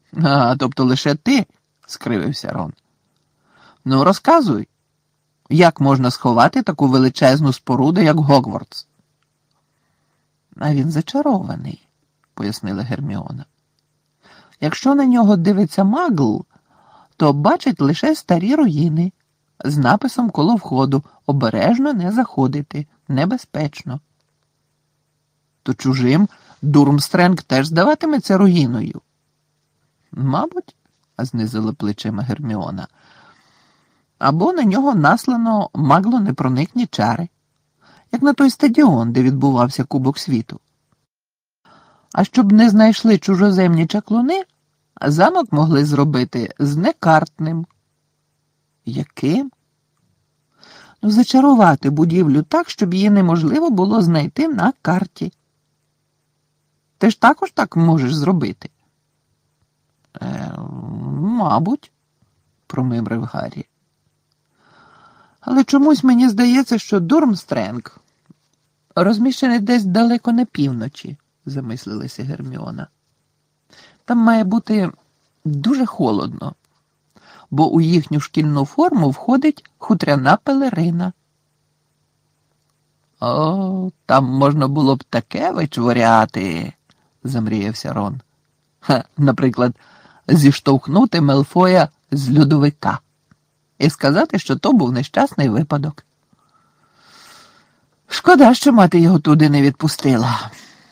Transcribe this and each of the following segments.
А, тобто лише ти, скривився Рон. Ну, розказуй, як можна сховати таку величезну споруду, як Гогвартс? А він зачарований, пояснила Герміона. Якщо на нього дивиться магл, то бачить лише старі руїни з написом коло входу «Обережно не заходити, небезпечно». То чужим Дурмстренг теж здаватиметься руїною. Мабуть, знизила плечима Герміона. Або на нього наслано магло-непроникні чари, як на той стадіон, де відбувався Кубок світу. А щоб не знайшли чужоземні чаклуни, замок могли зробити знекартним. Яким? Ну, зачарувати будівлю так, щоб її неможливо було знайти на карті. Ти ж також так можеш зробити? Мабуть, промимрив Гаррі. Але чомусь мені здається, що Дурмстренг розміщений десь далеко на півночі, замислилася Герміона. Там має бути дуже холодно, бо у їхню шкільну форму входить хутряна пелерина. О, там можна було б таке вичворяти, замріявся Рон. Наприклад, зіштовхнути Мелфоя з льодовика і сказати, що то був нещасний випадок. Шкода, що мати його туди не відпустила.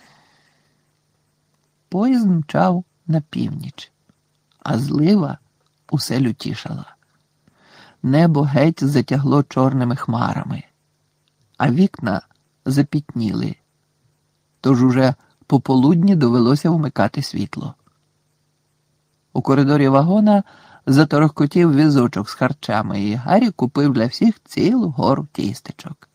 Поїзд мчав на північ, а злива усе лютішала. Небо геть затягло чорними хмарами, а вікна запітніли, тож уже пополудні довелося вмикати світло. У коридорі вагона заторохкотів візочок з харчами, і Гаррі купив для всіх цілу гору тістечок.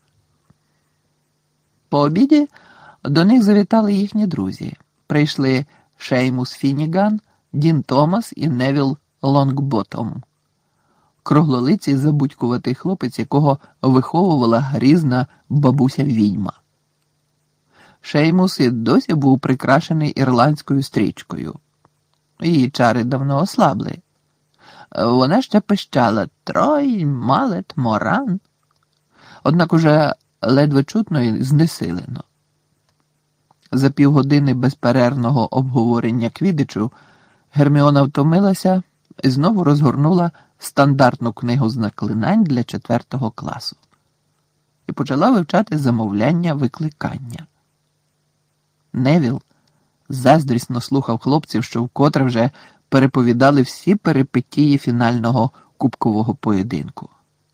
По обіді до них завітали їхні друзі. Прийшли Шеймус Фініган, Дін Томас і Невіл Лонгботом. Круглолиций забудькуватий хлопець, якого виховувала грізна бабуся-відьма. Шеймус і досі був прикрашений ірландською стрічкою. Її чари давно ослабли. Вона ще пищала «Трой, малет, моран», однак уже ледве чутно і знесилено. За півгодини безперервного обговорення квіддичу Герміона втомилася і знову розгорнула стандартну книгу з заклинань для 4 класу і почала вивчати замовляння викликання. Невіл заздрісно слухав хлопців, що вкотре вже переповідали всі перипетії фінального кубкового поєдинку.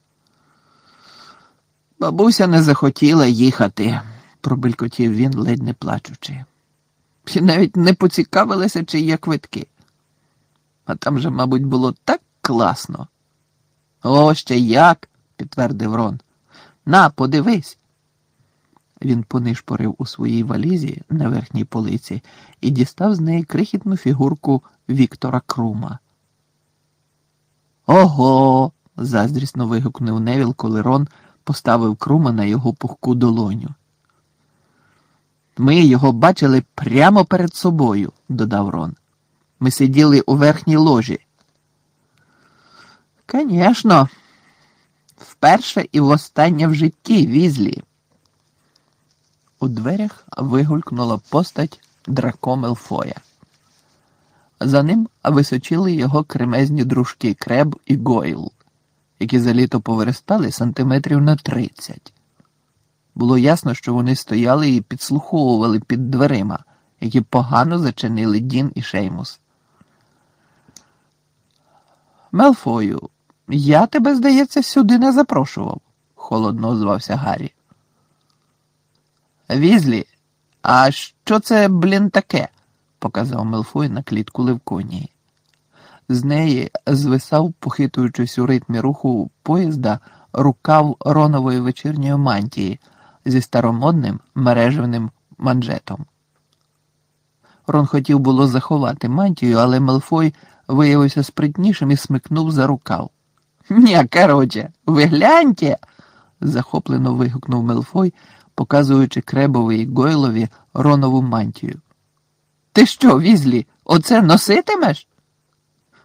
«Бабуся не захотіла їхати», – пробелькотів він, ледь не плачучи. «І навіть не поцікавилася, чи є квитки. А там же, мабуть, було так класно». «О, ще як!» – підтвердив Рон. «На, подивись!» Він понишпорив у своїй валізі на верхній полиці і дістав з неї крихітну фігурку Віктора Крума. «Ого!» – заздрісно вигукнув Невіл, коли Рон поставив Крума на його пухку долоню. «Ми його бачили прямо перед собою», – додав Рон. «Ми сиділи у верхній ложі». «Конечно, вперше і востаннє в житті, Візлі». У дверях вигулькнула постать Драко Мелфоя. За ним височили його кремезні дружки Креб і Гойл, які за літо повиростали сантиметрів на 30. Було ясно, що вони стояли і підслуховували під дверима, які погано зачинили Дін і Шеймус. «Мелфою, я тебе, здається, сюди не запрошував», – холодно озвався Гаррі. «Візлі, а що це, блін, таке?» – показав Мелфой на клітку Левконії. З неї звисав, похитуючись у ритмі руху поїзда, рукав Ронової вечірньої мантії зі старомодним мережевним манжетом. Рон хотів було заховати мантію, але Мелфой виявився спритнішим і смикнув за рукав. «Ні, короче, ви гляньте!» – захоплено вигукнув Мелфой, показуючи Кребові і Гойлові Ронову мантію. «Ти що, Візлі, оце носитимеш?»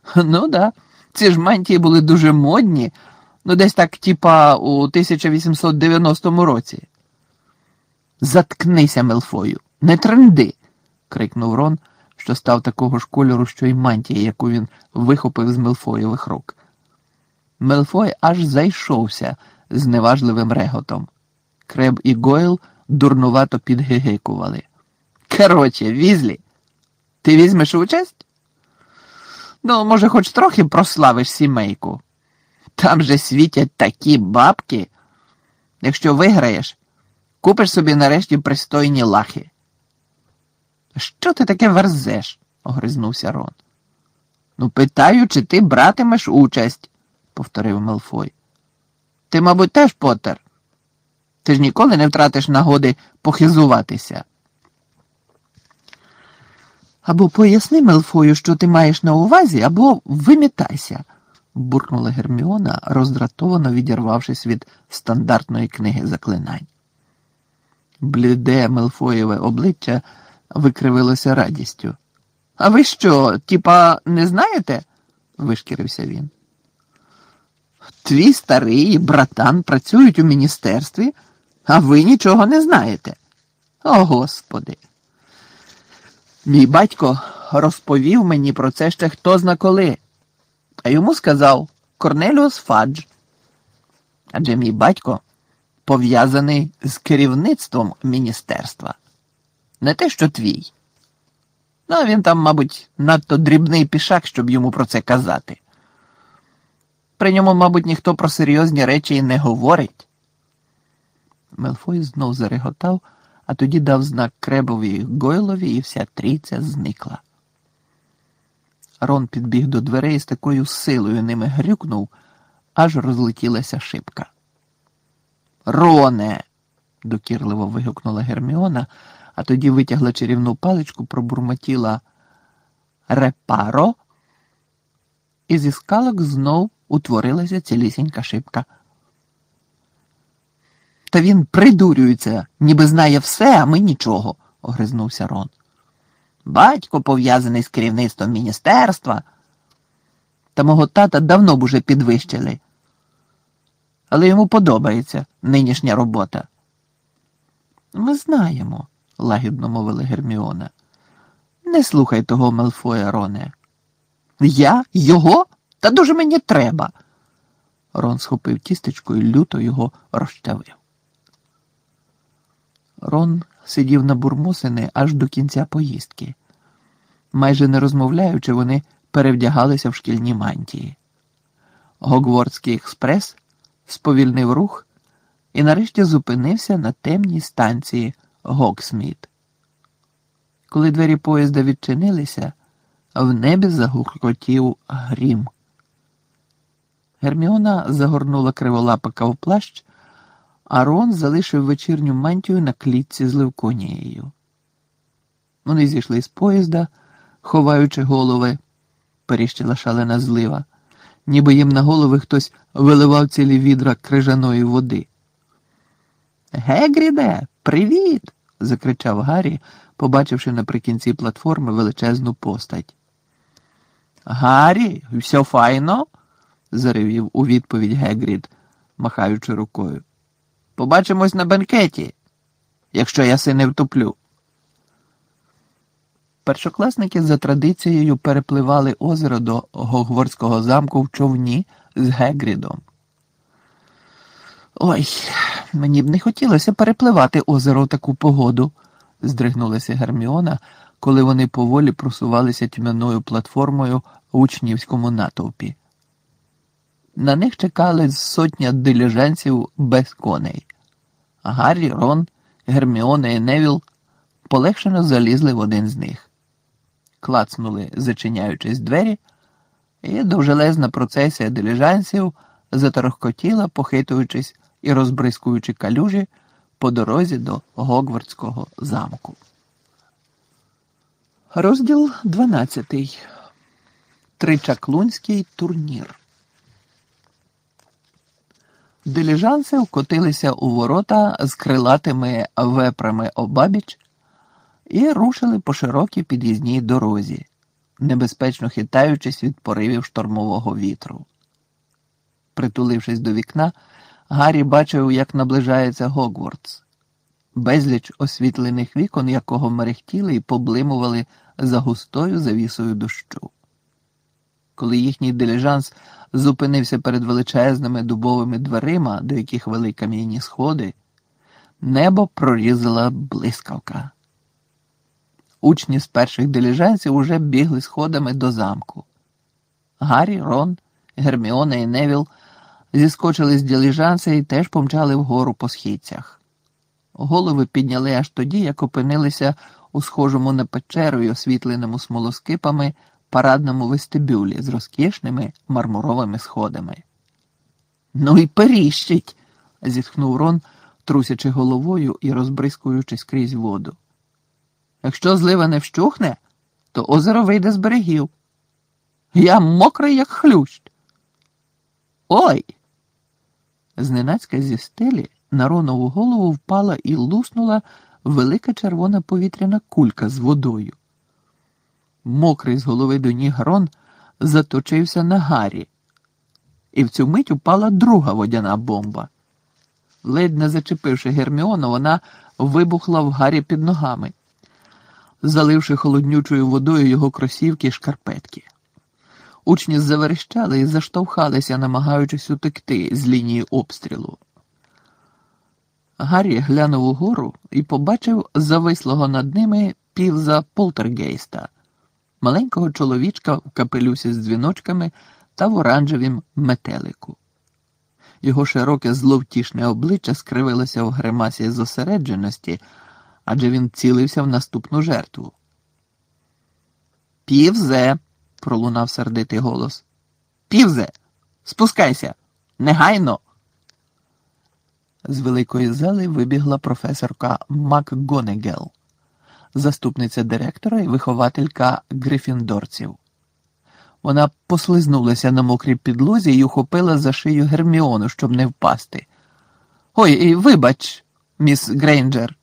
Ну да, ці ж мантії були дуже модні, ну десь так, типа, у 1890 році. Заткнися, Мелфою, не тренди, крикнув Рон, що став такого ж кольору, що й мантія, яку він вихопив з Мелфоєвих рук. Мелфой аж зайшовся з неважливим реготом. Креб і Гойл дурнувато підгигикували. Короче, Візлі, ти візьмеш участь? Ну, може, хоч трохи прославиш сімейку. Там же світять такі бабки. Якщо виграєш, купиш собі нарешті пристойні лахи. Що ти таке верзеш? Огризнувся Рон. Ну, питаю, чи ти братимеш участь, повторив Мелфой. Ти, мабуть, теж, Поттер? Ти ж ніколи не втратиш нагоди похизуватися. Або поясни Мелфою, що ти маєш на увазі, або вимітайся, буркнула Герміона, роздратовано відірвавшись від стандартної книги заклинань. Бліде Мелфоєве обличчя викривилося радістю. А ви що, типа, не знаєте? Вишкірився він. Твій старий і братан працюють у міністерстві, а ви нічого не знаєте. О, Господи! Мій батько розповів мені про це ще хто зна коли, а йому сказав Корнеліус Фадж. Адже мій батько пов'язаний з керівництвом міністерства. Не те, що твій. Ну, він там, мабуть, надто дрібний пішак, щоб йому про це казати. При ньому, мабуть, ніхто про серйозні речі і не говорить. Мелфой знов зареготав, а тоді дав знак Кребові і Гойлові, і вся трійця зникла. Рон підбіг до дверей і з такою силою ними грюкнув, аж розлетілася шибка. «Роне!» – докірливо вигукнула Герміона, а тоді витягла чарівну паличку, пробурмотіла «Репаро!» і зі скалок знов утворилася цілісінька шибка. Та він придурюється, ніби знає все, а ми нічого, огризнувся Рон. Батько пов'язаний з керівництвом міністерства. Та мого тата давно б уже підвищили. Але йому подобається нинішня робота. Ми знаємо, лагідно мовила Герміона. Не слухай того Мелфоя, Роне. Я? Його? Та дуже мені треба. Рон схопив тістечко і люто його розчавив. Рон сидів на бурмосини аж до кінця поїздки. Майже не розмовляючи, вони перевдягалися в шкільні мантії. Гогвартський експрес сповільнив рух і нарешті зупинився на темній станції Гогсміт. Коли двері поїзда відчинилися, в небі загуркотів грім. Герміона загорнула криволапика в плащ, а Рон залишив вечірню мантію на клітці з Левконією. Вони зійшли з поїзда, ховаючи голови, періщила шалена злива, ніби їм на голови хтось виливав цілі відра крижаної води. «Гегріде, привіт!» – закричав Гаррі, побачивши наприкінці платформи величезну постать. «Гаррі, все файно?» – заревів у відповідь Гегрід, махаючи рукою. «Побачимось на бенкеті, якщо я си не втоплю». Першокласники за традицією перепливали озеро до Гогвартського замку в човні з Гегрідом. «Ой, мені б не хотілося перепливати озеро в таку погоду», – здригнулася Герміона, коли вони поволі просувалися тьмяною платформою в учнівському натовпі. На них чекали сотня диліжансів без коней. Гаррі, Рон, Герміона і Невіл полегшено залізли в один з них. Клацнули, зачиняючись двері, і довжелезна процесія диліжансів заторохкотіла, похитуючись і розбризкуючи калюжі по дорозі до Гогвартського замку. Розділ 12. Тричаклунський турнір. Диліжанси вкотилися у ворота з крилатими вепрами обабіч і рушили по широкій під'їзній дорозі, небезпечно хитаючись від поривів штормового вітру. Притулившись до вікна, Гаррі бачив, як наближається Гогвартс. Безліч освітлених вікон, якого мерехтіли і поблимували за густою завісою дощу. Коли їхній диліжанс зупинився перед величезними дубовими дверима, до яких вели кам'яні сходи, небо прорізала блискавка. Учні з перших диліжансів уже бігли сходами до замку. Гаррі, Рон, Герміона і Невіл зіскочили з диліжанса і теж помчали вгору по східцях. Голови підняли аж тоді, як опинилися у схожому на печеру й освітленому смолоскипами парадному вестибюлі з розкішними мармуровими сходами. «Ну і періщить!» – зітхнув Рон, трусячи головою і розбризкуючись крізь воду. «Якщо злива не вщухне, то озеро вийде з берегів. Я мокрий, як хлющ!» «Ой!» Зненацька зі стелі на Ронову голову впала і луснула велика червона повітряна кулька з водою. Мокрий з голови до ніг Рон заточився на Гаррі. І в цю мить упала друга водяна бомба. Ледь не зачепивши Герміону, вона вибухла в Гаррі під ногами, заливши холоднючою водою його кросівки й шкарпетки. Учні заверещали і заштовхалися, намагаючись утекти з лінії обстрілу. Гаррі глянув угору і побачив завислого над ними Півза Полтергейста, маленького чоловічка в капелюсі з дзвіночками та в оранжевім метелику. Його широке зловтішне обличчя скривилося в гримасі зосередженості, адже він цілився в наступну жертву. «Півзе!» – пролунав сердитий голос. «Півзе! Спускайся! Негайно!» З великої зали вибігла професорка МакГонегел, заступниця директора і вихователька грифіндорців. Вона послизнулася на мокрій підлозі і ухопила за шию Герміону, щоб не впасти. «Ой, вибач, міс Грейнджер!»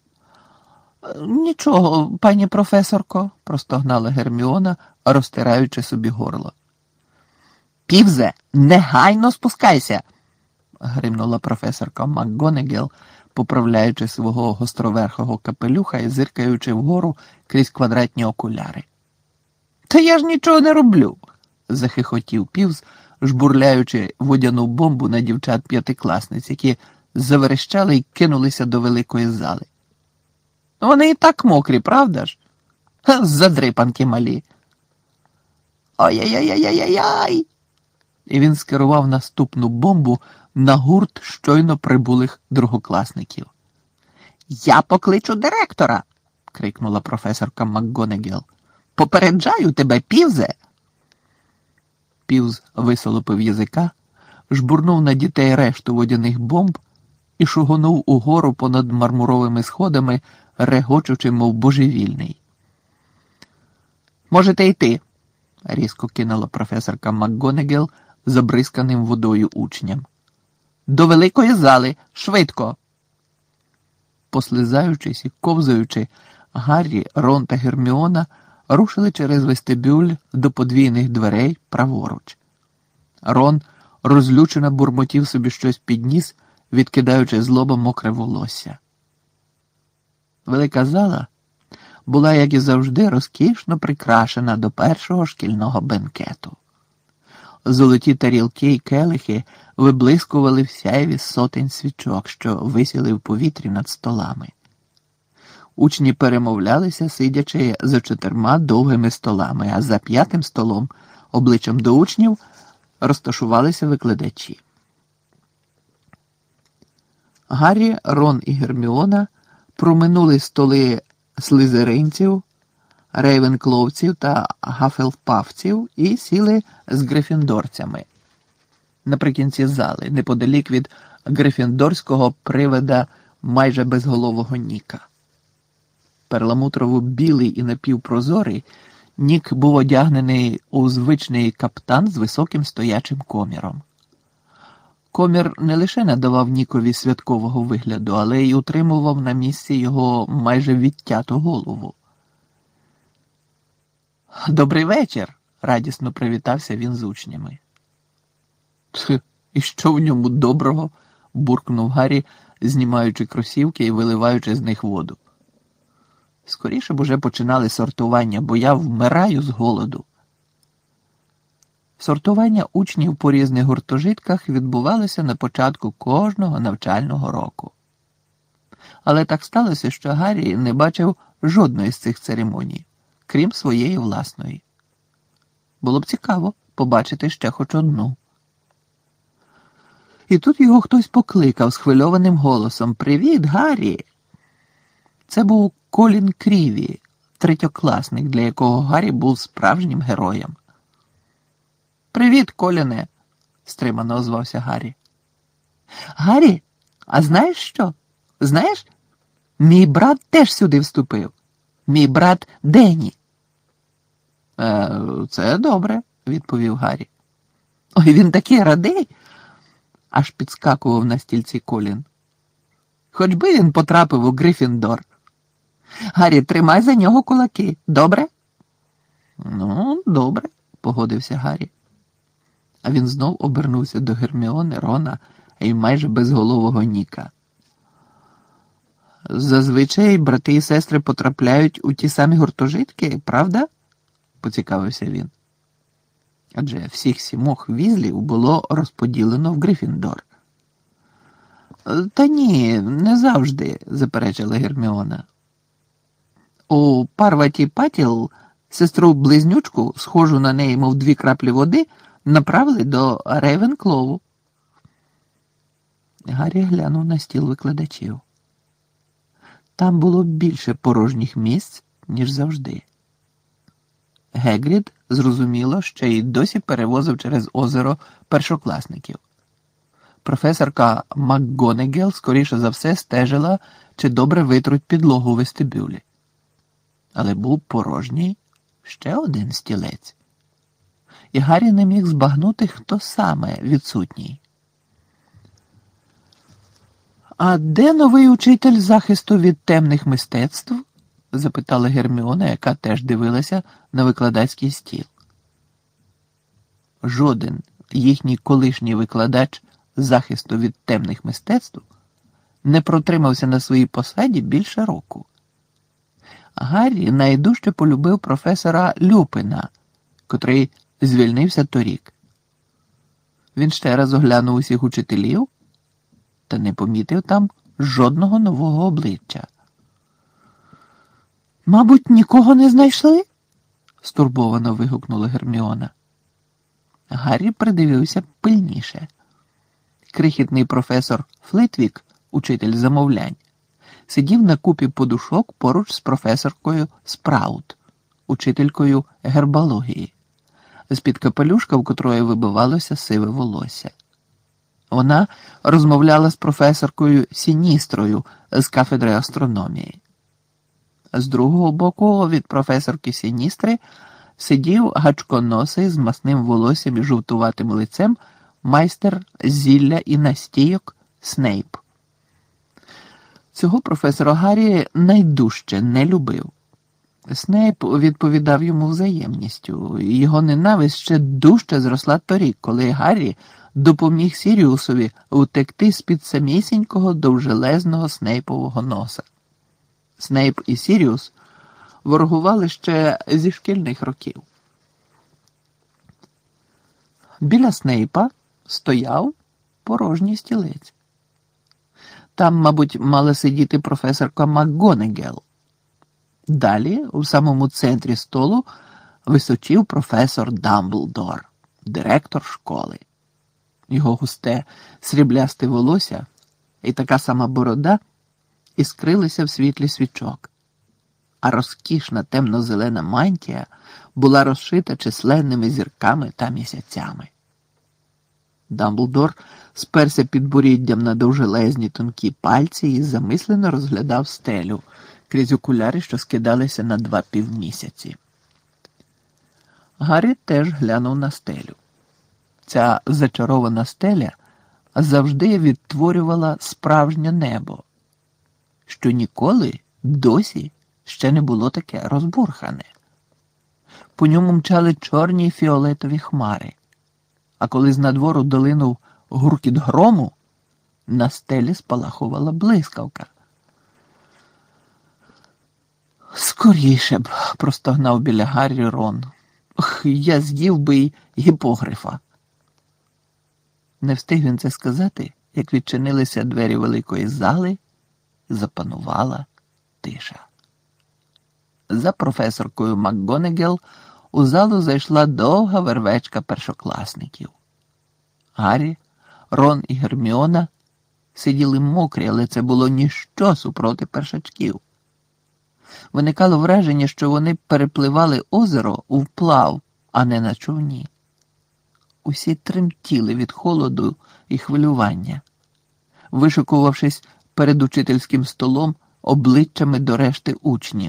«Нічого, пані професорко», – простогнала Герміона, розтираючи собі горло. «Півзе, негайно спускайся!» – гримнула професорка МакГонегел, поправляючи свого гостроверхого капелюха і зиркаючи вгору крізь квадратні окуляри. «Та я ж нічого не роблю!» – захихотів Півз, жбурляючи водяну бомбу на дівчат-п'ятикласниць, які заверещали й кинулися до великої зали. «Вони і так мокрі, правда ж? Задрипанки малі!» «Ой-ой-ой-ой-ой-ой!» І він скерував наступну бомбу на гурт щойно прибулих другокласників. «Я покличу директора!» – крикнула професорка МакГонегел. «Попереджаю тебе, Півзе!» Півз висолопив язика, жбурнув на дітей решту водяних бомб і шугонув угору понад мармуровими сходами, регочучи, мов божевільний. «Можете йти!» – різко кинула професорка МакГонегел забризканим водою учням. «До великої зали! Швидко!» Послизаючись і ковзаючи, Гаррі, Рон та Герміона рушили через вестибюль до подвійних дверей праворуч. Рон розлючено бурмотів собі щось під ніс, відкидаючи злобом мокре волосся. Велика зала була, як і завжди, розкішно прикрашена до першого шкільного бенкету. Золоті тарілки й келихи виблискували в сяйві сотень свічок, що висіли в повітрі над столами. Учні перемовлялися, сидячи за 4 довгими столами, а за 5-м столом, обличчям до учнів, розташувалися викладачі. Гаррі, Рон і Герміона проминули столи слизеринців, рейвенкловців та гафелпафців і сіли з грифіндорцями наприкінці зали, неподалік від грифіндорського привида майже безголового Ніка. Перламутрово-білий і напівпрозорий, Нік був одягнений у звичний каптан з високим стоячим коміром. Комір не лише надавав Нікові святкового вигляду, але й утримував на місці його майже відтяту голову. Добрий вечір, радісно привітався він з учнями. «Тьхи, і що в ньому доброго? Буркнув Гаррі, знімаючи кросівки і виливаючи з них воду. Скоріше б уже починали сортування, бо я вмираю з голоду. Сортування учнів по різних гуртожитках відбувалося на початку кожного навчального року. Але так сталося, що Гаррі не бачив жодної з цих церемоній, крім своєї власної. Було б цікаво побачити ще хоч одну. І тут його хтось покликав схвильованим голосом: «Привіт, Гаррі!» Це був Колін Кріві, третьокласник, для якого Гаррі був справжнім героєм. «Привіт, Коліне!» – стримано озвався Гаррі. «Гаррі, а знаєш що? Знаєш, мій брат теж сюди вступив. Мій брат Денні». Це добре», – відповів Гаррі. «Ой, він такий радий!» – аж підскакував на стільці Колін. «Хоч би він потрапив у Гриффіндор. Гаррі, тримай за нього кулаки, добре?» «Ну, добре», – погодився Гаррі. А він знов обернувся до Герміони, Рона і майже безголового Ніка. «Зазвичай брати і сестри потрапляють у ті самі гуртожитки, правда?» – поцікавився він. Адже всіх 7 візлів було розподілено в Гриффіндор. «Та ні, не завжди», – заперечила Герміона. «У Парваті Патіл сестру-близнючку, схожу на неї, мов 2 краплі води, направили до Рейвенклову». Гаррі глянув на стіл викладачів. Там було більше порожніх місць, ніж завжди. Гегрід, зрозуміло, ще й досі перевозив через озеро першокласників. Професорка МакГонегел, скоріше за все, стежила, чи добре витруть підлогу у вестибюлі. Але був порожній ще один стілець. І Гаррі не міг збагнути, хто саме відсутній. «А де новий учитель захисту від темних мистецтв?» – запитала Герміона, яка теж дивилася на викладацький стіл. Жоден їхній колишній викладач захисту від темних мистецтв не протримався на своїй посаді більше року. Гаррі найдужче полюбив професора Люпина, котрий звільнився торік. Він ще раз оглянув усіх учителів та не помітив там жодного нового обличчя. «Мабуть, нікого не знайшли?» – стурбовано вигукнула Герміона. Гаррі придивився пильніше. Крихітний професор Флитвік, учитель замовлянь, сидів на купі подушок поруч з професоркою Спраут, учителькою гербології, з-під капелюшка, в котрої вибивалося сиве волосся. Вона розмовляла з професоркою Сіністрою з кафедри астрономії. З другого боку від професорки Сіністри сидів гачконосий з масним волоссям і жовтуватим лицем майстер зілля і настійок Снейп. Цього професора Гаррі найдужче не любив. Снейп відповідав йому взаємністю. Його ненависть ще дужче зросла торік, коли Гаррі допоміг Сіріусові утекти з-під самісінького довжелезного Снейпового носа. Снейп і Сіріус ворогували ще зі шкільних років. Біля Снейпа стояв порожній стілець. Там, мабуть, мала сидіти професорка МакГонегел. Далі, у самому центрі столу, височів професор Дамблдор, директор школи. Його густе сріблясте волосся і така сама борода іскрилися в світлі свічок, а розкішна темно-зелена мантія була розшита численними зірками та місяцями. Дамблдор сперся підборіддям на довжелезні тонкі пальці і замислено розглядав стелю крізь окуляри, що скидалися на 2 півмісяці. Гаррі теж глянув на стелю. Ця зачарована стеля завжди відтворювала справжнє небо, що ніколи досі ще не було таке розбурхане. По ньому мчали чорні й фіолетові хмари. А коли з надвору долинув гуркіт грому, на стелі спалахувала блискавка. «Скоріше б», – простогнав біля Гаррі Рон. «Ох, я з'їв би й гіпогрифа». Не встиг він це сказати, як відчинилися двері великої зали, і запанувала тиша. За професоркою МакГонегал у залу зайшла довга вервечка першокласників. Гаррі, Рон і Герміона сиділи мокрі, але це було ніщо супроти першачків. Виникало враження, що вони перепливали озеро у вплав, а не на човні. Усі тремтіли від холоду і хвилювання, вишикувавшись перед учительським столом обличчями до решти учнів.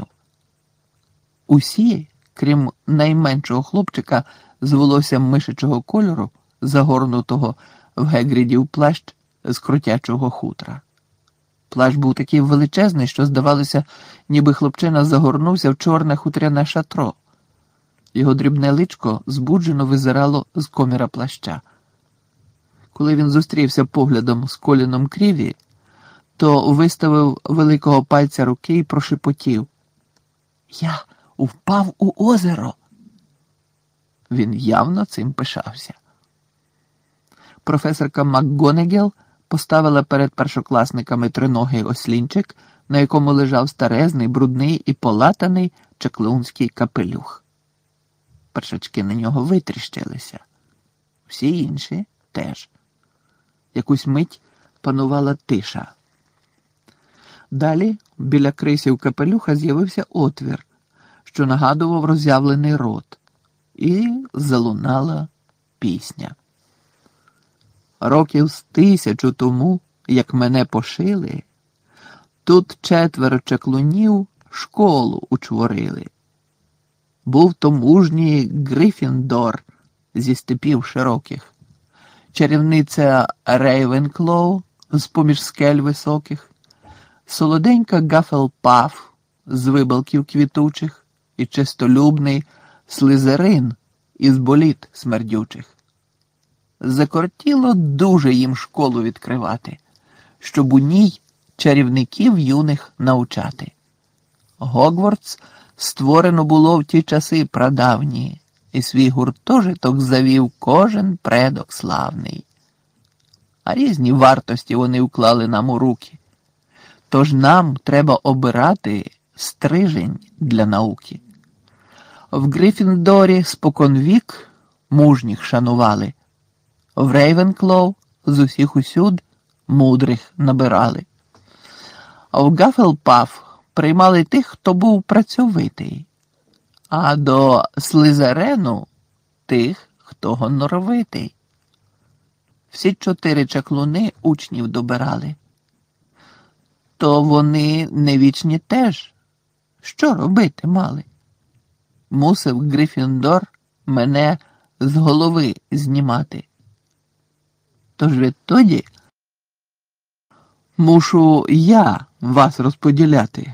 Усі, крім найменшого хлопчика з волоссям мишачого кольору, загорнутого в Гегрідів плащ з кротячого хутра. Плащ був такий величезний, що, здавалося, ніби хлопчина загорнувся в чорне хутряне шатро. Його дрібне личко збуджено визирало з коміра плаща. Коли він зустрівся поглядом з Коліном Кріві, то виставив великого пальця руки і прошепотів: «Я впав у озеро!» Він явно цим пишався. Професорка МакГонегал поставила перед першокласниками триногий ослінчик, на якому лежав старезний, брудний і полатаний чаклунський капелюх. Першачки на нього витріщилися. Всі інші теж. Якусь мить панувала тиша. Далі біля крисів капелюха з'явився отвір, що нагадував роззявлений рот, і залунала пісня. Років з 1000 тому, як мене пошили, тут 4 чаклунів школу учворили. Був то мужній Грифіндор зі степів широких, чарівниця Рейвенклоу з-поміж скель високих, солоденька Гафелпаф з вибалків квітучих і чистолюбний Слизерин із боліт смердючих. Закортіло дуже їм школу відкривати, щоб у ній чарівників юних навчати. Гогвартс створено було в ті часи прадавні, і свій гуртожиток завів кожен предок славний. А різні вартості вони вклали нам у руки. Тож нам треба обирати стрижень для науки. В Грифіндорі споконвік мужніх шанували, в Рейвенклоу з усіх усюд мудрих набирали. А в Гафелпаф приймали тих, хто був працьовитий, а до Слизерену тих, хто гоноровитий. Всі 4 чаклуни учнів добирали. То вони не вічні теж. Що робити мали? Мусив Грифіндор мене з голови знімати. Тож відтоді мушу я вас розподіляти.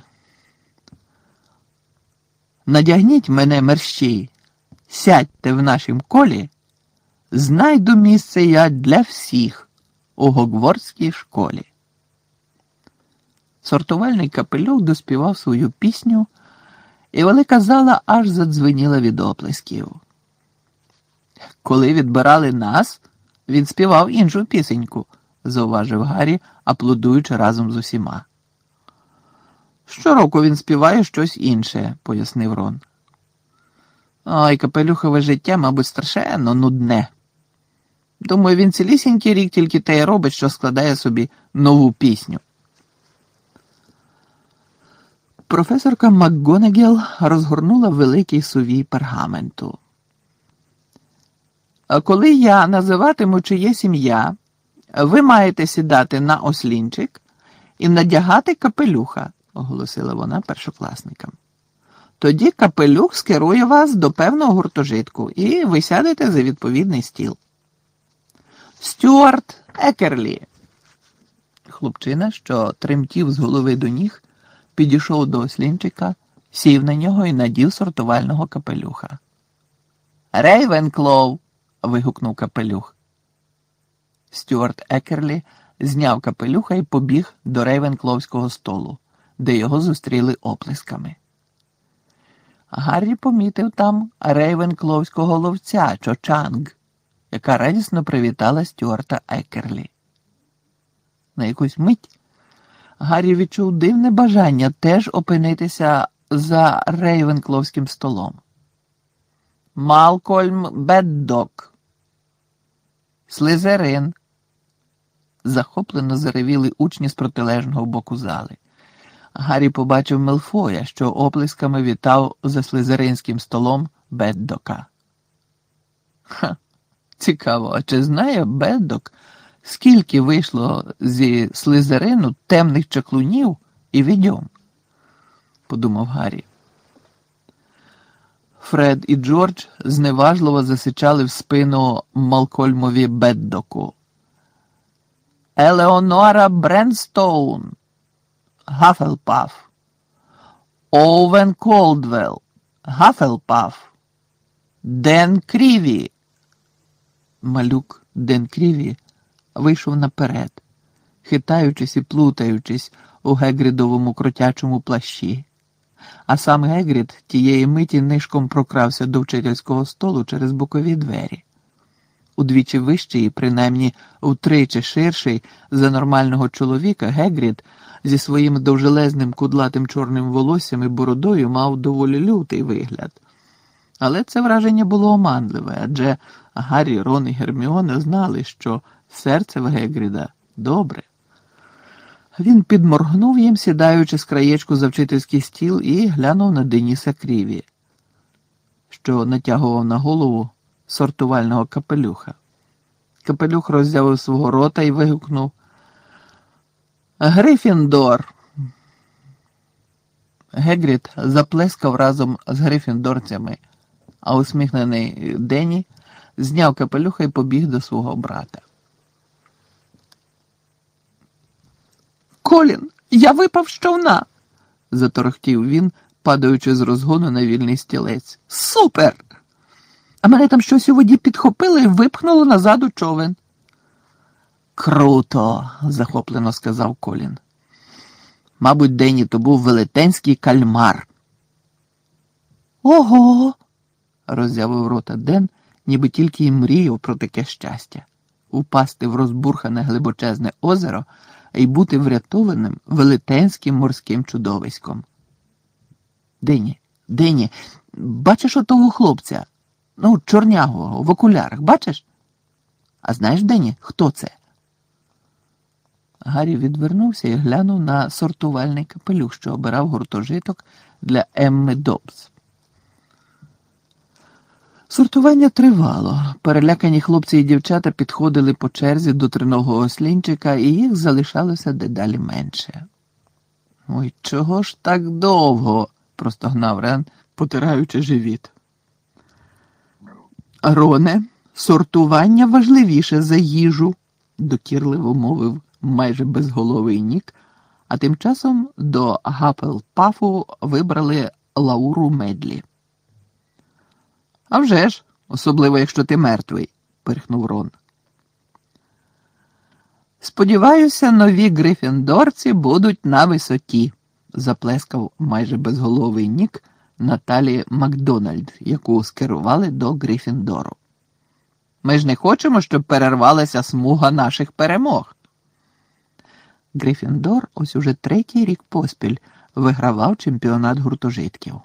Надягніть мене мерщій, сядьте в нашім колі, знайду місце я для всіх у Гогвартській школі. Сортувальний капелюх доспівав свою пісню, і велика зала аж задзвеніла від оплесків. Коли відбирали нас, він співав іншу пісеньку, зауважив Гаррі, аплодуючи разом з усіма. Щороку він співає щось інше, пояснив Рон. Ой, капелюхове життя, мабуть, страшенно нудне. Думаю, він цілісінький рік тільки те й робить, що складає собі нову пісню. Професорка МакГонегал розгорнула великий сувій пергаменту. Коли я називатиму чиє ім'я, ви маєте сідати на ослінчик і надягати капелюха, оголосила вона першокласникам. Тоді капелюх скерує вас до певного гуртожитку, і ви сядете за відповідний стіл. Стюарт Екерлі. Хлопчина, що тремтів з голови до ніг, підійшов до ослінчика, сів на нього і надів сортувального капелюха. Рейвенклоу! Вигукнув капелюх. Стюарт Екерлі зняв капелюха і побіг до рейвенкловського столу, де його зустріли оплесками. Гаррі помітив там рейвенкловського ловця Чо-Чанг, яка радісно привітала Стюарта Екерлі. На якусь мить Гаррі відчув дивне бажання теж опинитися за рейвенкловським столом. Малкольм Беддок, Слизерин. Захоплено заревіли учні з протилежного боку зали. Гаррі побачив Мелфоя, що оплесками вітав за слизеринським столом Беддока. Ха, цікаво, а чи знає Беддок, скільки вийшло зі слизерину темних чаклунів і відьом? Подумав Гаррі. Фред і Джордж зневажливо засичали в спину Малкольмові Беддоку. Елеонора Бренстоун, Гафелпаф, Оуен Колдвелл, Гафелпаф, Ден Кріві. Малюк Ден Кріві вийшов наперед, хитаючись і плутаючись у Гегрідовому кротячому плащі. А сам Гегрід тієї миті нишком прокрався до вчительського столу через бокові двері. Удвічі вищий і принаймні втричі ширший за нормального чоловіка, Гегрід зі своїм довжелезним кудлатим чорним волоссям і бородою мав доволі лютий вигляд. Але це враження було оманливе, адже Гаррі, Рон і Герміона знали, що серце в Гегріда добре. Він підморгнув їм, сідаючи з краєчку за вчительський стіл, і глянув на Деніса Кріві, що натягував на голову сортувального капелюха. Капелюх роззявив свого рота і вигукнув: «Грифіндор!» Гегрід заплескав разом з грифіндорцями, а усміхнений Дені зняв капелюха і побіг до свого брата. «Колін, я випав з човна!» – заторохтів він, падаючи з розгону на вільний стілець. «Супер! А мене там щось у воді підхопило і випхнуло назад у човен». «Круто!» – захоплено сказав Колін. «Мабуть, Дені, то був велетенський кальмар». «Ого!» – роззявив рота Ден, ніби тільки й мріяв про таке щастя – упасти в розбурхане глибочезне озеро і бути врятованим велетенським морським чудовиськом. Дені, бачиш отого хлопця? Ну, чорнявого, в окулярах, бачиш? А знаєш, Дені, хто це?» Гаррі відвернувся і глянув на сортувальний капелюх, що обирав гуртожиток для Емми Добс. Сортування тривало. Перелякані хлопці і дівчата підходили по черзі до триногого слінчика, і їх залишалося дедалі менше. «Ой, чого ж так довго?» – простогнав Рен, потираючи живіт. «Роне, сортування важливіше за їжу», – докірливо мовив майже безголовий Нік, а тим часом до Гафелпафу вибрали Лауру Медлі. «А вже ж, особливо, якщо ти мертвий», – пирхнув Рон. «Сподіваюся, нові грифіндорці будуть на висоті», – заплескав майже безголовий Нік Наталі Макдональд, яку скерували до Грифіндору. «Ми ж не хочемо, щоб перервалася смуга наших перемог». Грифіндор ось уже 3-й рік поспіль вигравав чемпіонат гуртожитків.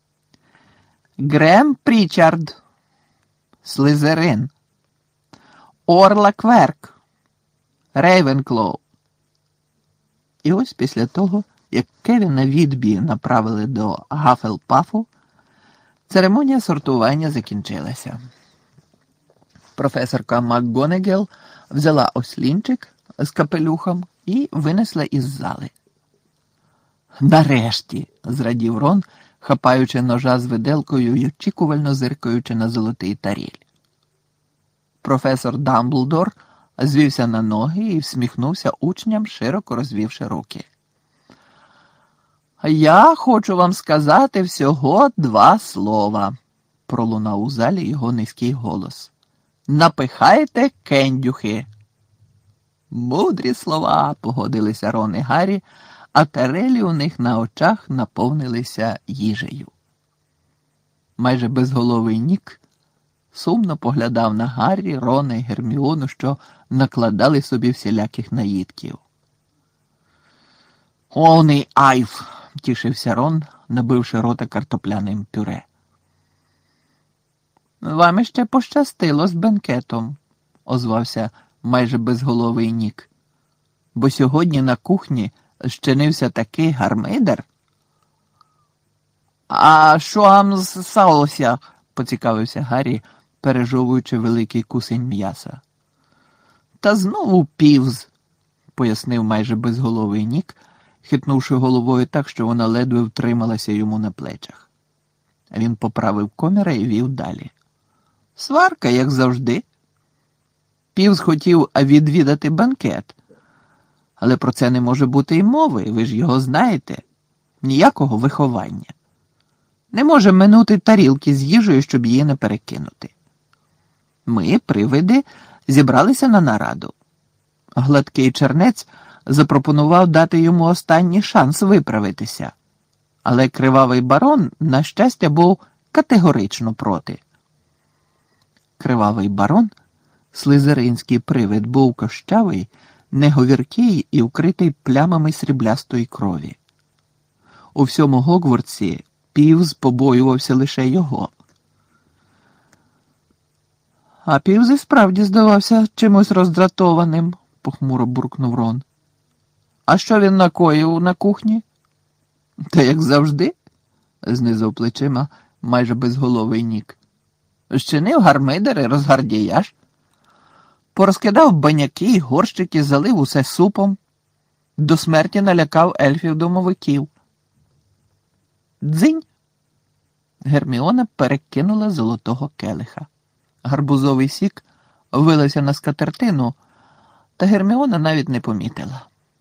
Грем Прічард, Слизерин, Орла Кверк, Рейвенклоу. І ось після того, як Кевіна Відбі направили до Гафелпафу, церемонія сортування закінчилася. Професорка МакГонегел взяла ослінчик з капелюхом і винесла із зали. «Нарешті!» – зрадів Рон, хапаючи ножа з виделкою й очікувально зиркаючи на золотий таріль. Професор Дамблдор звівся на ноги і всміхнувся учням, широко розвівши руки. «Я хочу вам сказати всього 2 слова», пролунав у залі його низький голос. Напихайте кендюхи. Мудрі слова, погодилися Рон і Гаррі, а тарелі у них на очах наповнилися їжею. Майже безголовий Нік сумно поглядав на Гаррі, Рона і Герміону, що накладали собі всіляких наїдків. «Оний айф!» – тішився Рон, набивши рота картопляним пюре. «Вам іще пощастило з бенкетом», – озвався майже безголовий Нік. «Бо сьогодні на кухні щинився такий гармидер». «А що вам сталося?» – поцікавився Гаррі, пережовуючи великий кусень м'яса. «Та знову півз», – пояснив майже безголовий Нік, хитнувши головою так, що вона ледве втрималася йому на плечах. Він поправив коміра і вів далі. «Сварка, як завжди. Півз хотів відвідати банкет. Але про це не може бути й мови, ви ж його знаєте. Ніякого виховання. Не може минути тарілки з їжею, щоб її не перекинути. Ми, привиди, зібралися на нараду. Гладкий чернець запропонував дати йому останній шанс виправитися. Але кривавий барон, на щастя, був категорично проти. Кривавий барон, слизеринський привид, був кощавий, неговіркий і вкритий плямами сріблястої крові. У всьому Гогвартсі Півз побоювався лише його. А Півз і справді здавався чимось роздратованим, похмуро буркнув Рон. А що він накоїв на кухні? Та як завжди, знизав плечима майже безголовий Нік. Щинив гармидери, розгардіяж. Порозкидав баняки й горщики, залив усе супом. До смерті налякав ельфів-домовиків. Дзинь! Герміона перекинула золотого келиха. Гарбузовий сік вилився на скатертину, та Герміона навіть не помітила.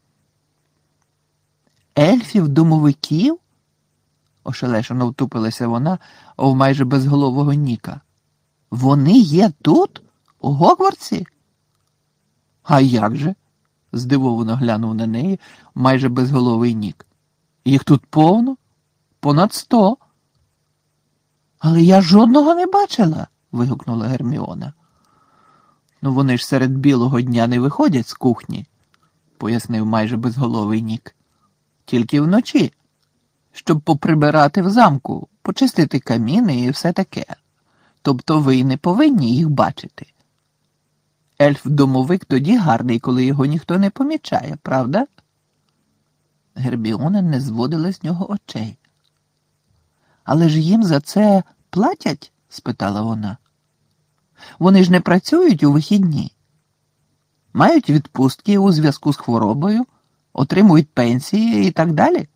Ельфів-домовиків? Ошелешено втупилася вона в майже безголового Ніка. Вони є тут? У Гогвартсі? А як же? Здивовано глянув на неї майже безголовий Нік. Їх тут повно? Понад 100. Але я жодного не бачила, вигукнула Герміона. Ну вони ж серед білого дня не виходять з кухні, пояснив майже безголовий Нік. Тільки вночі, щоб поприбирати в замку, почистити каміни і все таке. Тобто ви не повинні їх бачити. Ельф-домовик тоді гарний, коли його ніхто не помічає, правда? Герміона не зводила з нього очей. Але ж їм за це платять? Спитала вона. Вони ж не працюють у вихідні. Мають відпустки у зв'язку з хворобою, отримують пенсії і так далі.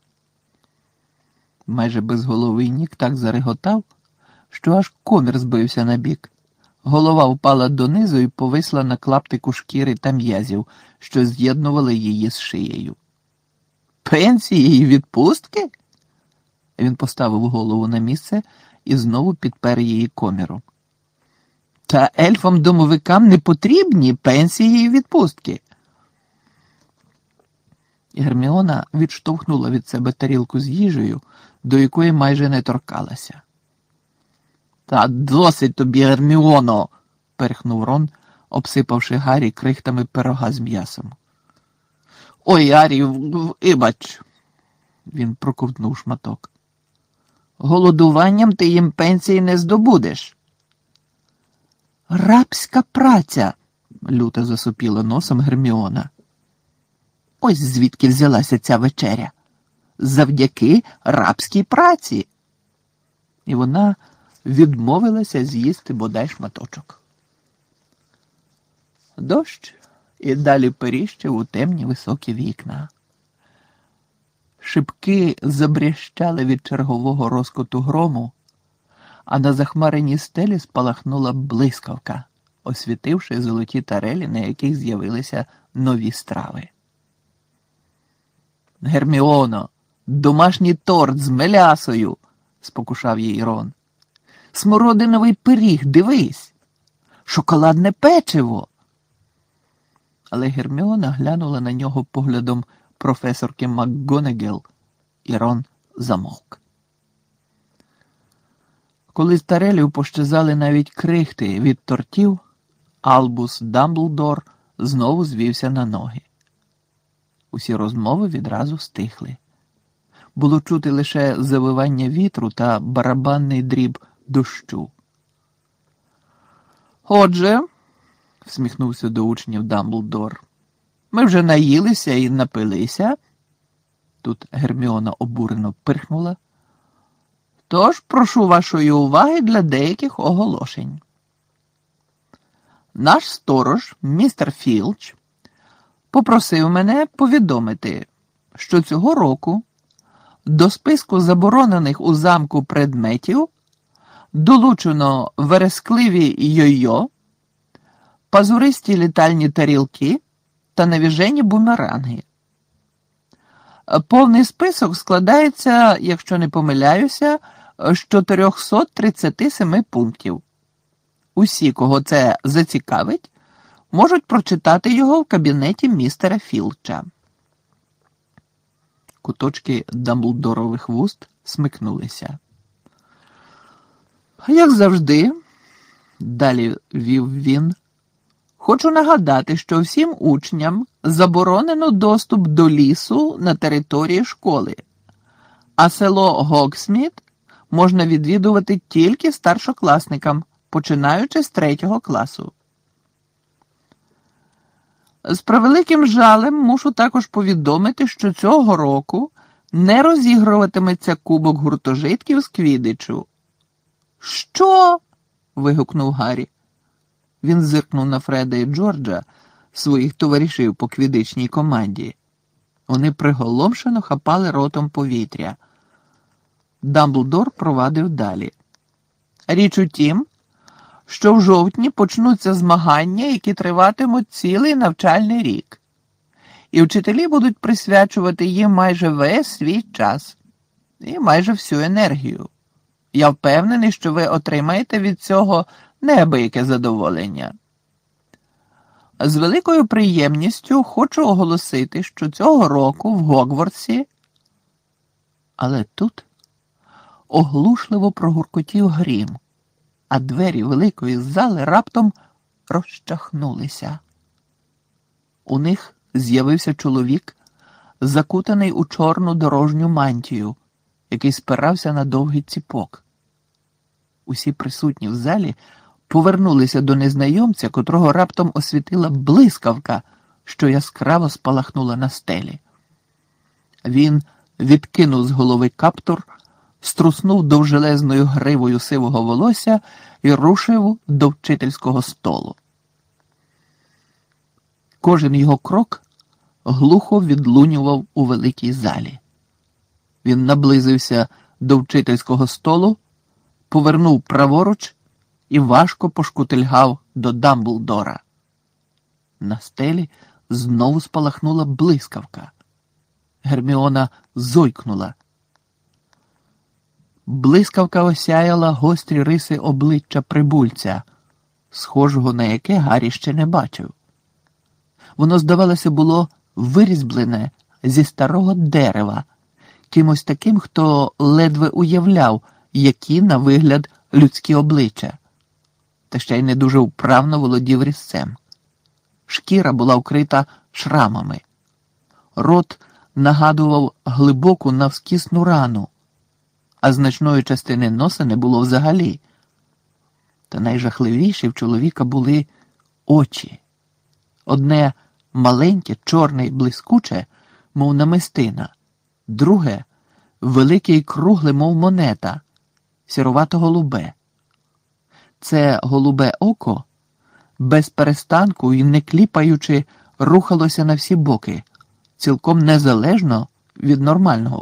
Майже безголовий Нік так зареготав, що аж комір збився на бік. Голова впала донизу і повисла на клаптику шкіри та м'язів, що з'єднували її з шиєю. Пенсії і відпустки? Він поставив голову на місце і знову підпер її коміром. Та ельфам-домовикам не потрібні пенсії і відпустки. Герміона відштовхнула від себе тарілку з їжею, до якої майже не торкалася. Та досить тобі, Герміоно, перхнув Рон, обсипавши Гаррі крихтами пирога з м'ясом. Ой, Гаррі, вибач, він проковтнув шматок. Голодуванням ти їм пенсії не здобудеш. Рабська праця, люто засопіла носом Герміона. Ось звідки взялася ця вечеря. Завдяки рабській праці. І вона відмовилася з'їсти бодай шматочок. Дощ і далі періщив у темні високі вікна. Шибки забрящали від чергового розкоту грому, а на захмареній стелі спалахнула блискавка, освітивши золоті тарелі, на яких з'явилися нові страви. Герміоно, домашній торт з мелясою, спокушав її Рон. Смородиновий пиріг, дивись! Шоколадне печиво!» Але Герміона глянула на нього поглядом професорки МакГонагал, і Рон замовк. Коли з тарелів пощазали навіть крихти від тортів, Альбус Дамблдор знову звівся на ноги. Усі розмови відразу стихли. Було чути лише завивання вітру та барабанний дріб дощу. «Отже», – всміхнувся до учнів Дамблдор, – «ми вже наїлися і напилися». Тут Герміона обурено пирхнула. «Тож прошу вашої уваги для деяких оголошень. Наш сторож, містер Філч, попросив мене повідомити, що цього року до списку заборонених у замку предметів долучено верескливі йо-йо, пазуристі літальні тарілки та навіжені бумеранги. Повний список складається, якщо не помиляюся, з 437 пунктів. Усі, кого це зацікавить, можуть прочитати його в кабінеті містера Філча». Куточки Дамблдорових вуст смикнулися. «Як завжди», – далі вів він, – «хочу нагадати, що всім учням заборонено доступ до лісу на території школи, а село Гогсміт можна відвідувати тільки старшокласникам, починаючи з 3-го класу. З превеликим жалем мушу також повідомити, що цього року не розігруватиметься кубок гуртожитків з квіддичу». «Що?» – вигукнув Гаррі. Він зиркнув на Фреда і Джорджа, своїх товаришів по квіддичній команді. Вони приголомшено хапали ротом повітря. Дамблдор провадив далі. «Річ у тім, що в жовтні почнуться змагання, які триватимуть цілий навчальний рік. І вчителі будуть присвячувати їм майже весь свій час і майже всю енергію. Я впевнений, що ви отримаєте від цього неабияке задоволення. З великою приємністю хочу оголосити, що цього року в Гогвартсі...» Але тут оглушливо прогуркотів грім, а двері великої зали раптом розчахнулися. У них з'явився чоловік, закутаний у чорну дорожню мантію, який спирався на довгий ціпок. Усі присутні в залі повернулися до незнайомця, котрого раптом освітила блискавка, що яскраво спалахнула на стелі. Він відкинув з голови каптур, струснув довжелезною гривою сивого волосся і рушив до вчительського столу. Кожен його крок глухо відлунював у великій залі. Він наблизився до вчительського столу, повернув праворуч і важко пошкутильгав до Дамблдора. На стелі знову спалахнула блискавка. Герміона зойкнула. Блискавка осяяла гострі риси обличчя прибульця, схожого на яке Гаррі ще не бачив. Воно, здавалося, було вирізблене зі старого дерева, кимось таким, хто ледве уявляв, які на вигляд людські обличчя, та ще й не дуже вправно володів різцем. Шкіра була вкрита шрамами. Рот нагадував глибоку навскісну рану, а значної частини носа не було взагалі. Та найжахливіші в чоловіка були очі. Одне маленьке, чорне й блискуче, мов намистина, друге велике й кругле, мов монета, сірувато-голубе. Це голубе око, без перестанку і не кліпаючи, рухалося на всі боки, цілком незалежно від нормального.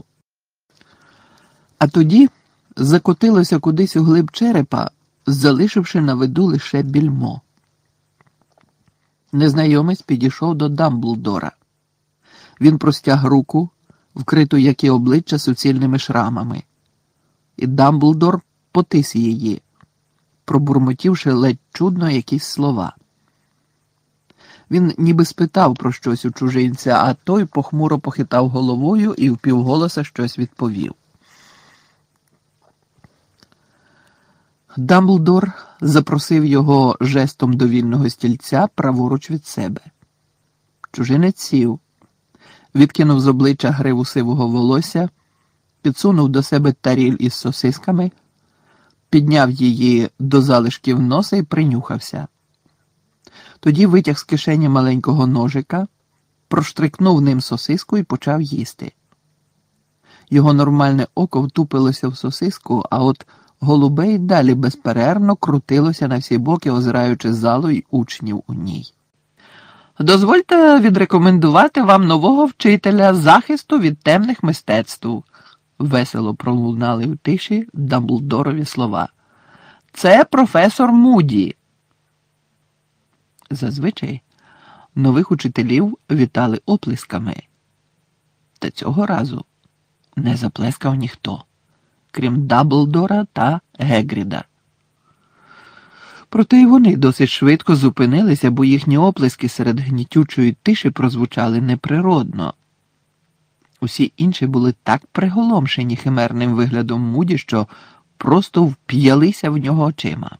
А тоді закотилося кудись у глиб черепа, залишивши на виду лише більмо. Незнайомець підійшов до Дамблдора. Він простяг руку, вкриту, як і обличчя, суцільними шрамами. І Дамблдор потис її, пробурмотівши ледь чудно якісь слова. Він ніби спитав про щось у чужинця, а той похмуро похитав головою і впівголоса щось відповів. Дамблдор запросив його жестом до вільного стільця праворуч від себе. Чужинець сів, відкинув з обличчя гриву сивого волосся, підсунув до себе таріль із сосисками, підняв її до залишків носа і принюхався. Тоді витяг з кишені маленького ножика, проштрикнув ним сосиску і почав їсти. Його нормальне око втупилося в сосиску, а от голубе й далі безперервно крутилося на всі боки, озираючи залу й учнів у ній. «Дозвольте відрекомендувати вам нового вчителя захисту від темних мистецтв», – весело пролунали в тиші Дамблдорові слова. «Це професор Муді». Зазвичай нових учителів вітали оплесками. Та цього разу не заплескав ніхто, крім Дамблдора та Гегріда. Проте й вони досить швидко зупинилися, бо їхні оплески серед гнітючої тиші прозвучали неприродно. Усі інші були так приголомшені химерним виглядом Муді, що просто вп'ялися в нього очима.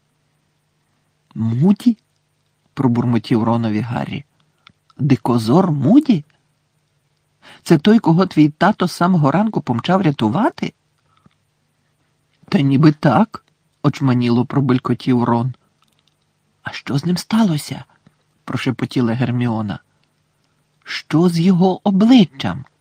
«Муді?» – пробурмотів Ронові Гаррі. «Дикозор Муді? Це той, кого твій тато з самого ранку помчав рятувати?» «Та ніби так», – очманіло пробелькотів Рон. «А що з ним сталося?» – прошепотіла Герміона. «Що з його обличчям?»